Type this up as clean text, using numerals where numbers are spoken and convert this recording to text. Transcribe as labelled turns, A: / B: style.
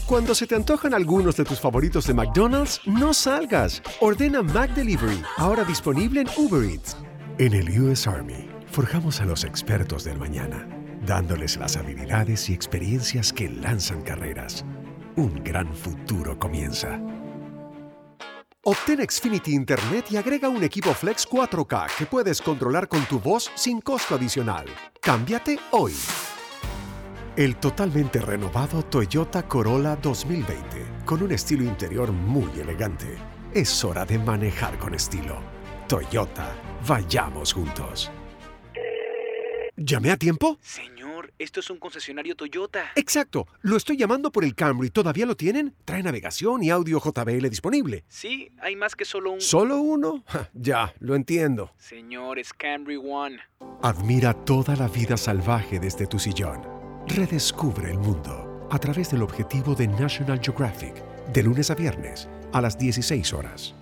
A: Cuando se te antojan algunos de tus favoritos de McDonald's, no salgas. Ordena McDelivery, ahora disponible en Uber Eats. En el US Army, forjamos a los expertos del mañana, dándoles las habilidades y experiencias que lanzan carreras. Un gran futuro comienza. Obtén Xfinity Internet y agrega un equipo Flex 4K que puedes controlar con tu voz sin costo adicional. Cámbiate hoy. El totalmente renovado Toyota Corolla 2020, con un estilo interior muy elegante. Es hora de manejar con estilo. Toyota, vayamos juntos. ¿Llamé a tiempo?
B: Señor, esto es un concesionario Toyota.
A: Exacto, lo estoy llamando por el Camry. ¿Todavía lo tienen? Trae navegación y audio JBL disponible.
B: Sí, hay más que solo un...
A: ¿Solo uno? Ya, lo entiendo.
B: Señor, es Camry One.
A: Admira toda la vida salvaje desde tu sillón. Redescubre el mundo a través del objetivo de National Geographic, de lunes a viernes a las 16 horas.